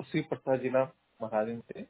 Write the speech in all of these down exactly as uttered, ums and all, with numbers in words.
उसी प्रसाद जिला महाराजगंज से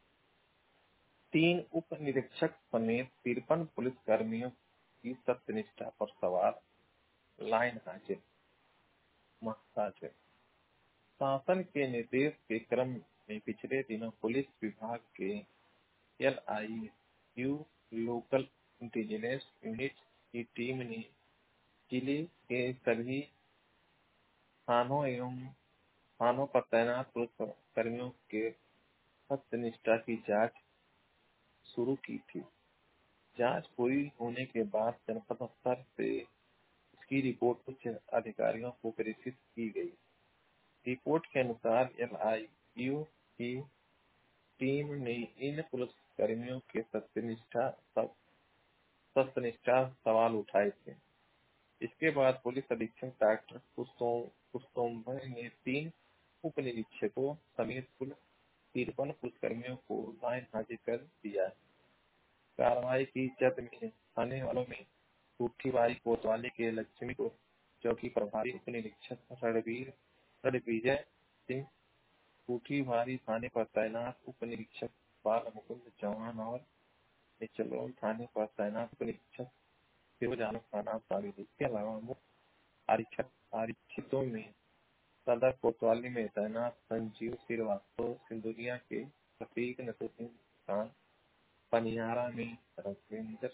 तीन उप निरीक्षक समेत तिरपन पुलिस कर्मियों की सत्यनिष्ठा पर सवाल लाइन हाजिर। महाराज शासन के निर्देश के क्रम में पिछले दिनों पुलिस विभाग के L I U local intelligence unit की टीम ने जिले के सभी थानों एवं थानों पर तैनात पुलिस कर्मियों के सत्यनिष्ठा की जांच शुरू की थी। जांच पूरी होने के बाद जनपद स्तर से इसकी रिपोर्ट उच्च अधिकारियों को प्रेषित की गई। रिपोर्ट के अनुसार एल आई यू की टीम ने इन पुलिस कर्मियों के सत्यनिष्ठा सत्यनिष्ठा सवाल उठाए थे। इसके बाद पुलिस अधीक्षक डॉक्टर पुष्पोम्बर ने तीन उप निरीक्षकों समेत कुल तिरपन पुलिसकर्मियों को लाइन हाजिर कर दिया। कार्रवाई की जद में थाने वालों में कोठीबाई कोतवाली के लक्ष्मीपुर चौकी प्रभारी उप निरीक्षक रणवीर रणविजय सिंह, कोठीबारी थाने पर तैनात उप निरीक्षक बाल मुकुंद चौहान और निचलोल थाने पर तैनात उप निरीक्षक फिरोज आलम का नाम शामिल है। इसके अलावा मुख्य आरक्षक आरक्षितों में सदर कोतवाली में तैनात संजीव श्रीवास्तव, सिंधुरिया के रफीक नसरुद्दीन खान, पनियारा में रविंदर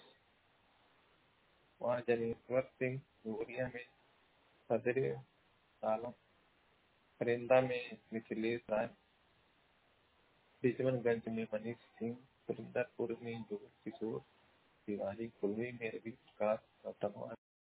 व जनेश्वर सिंह, गोरिया में सदर आलम, फरेंदा में मिथिलेश राय, बिजमनगंज में मनीष सिंह, सुरिंदरपुर में जोर किशोर तिवारी, कुलवी में रवि प्रकाश,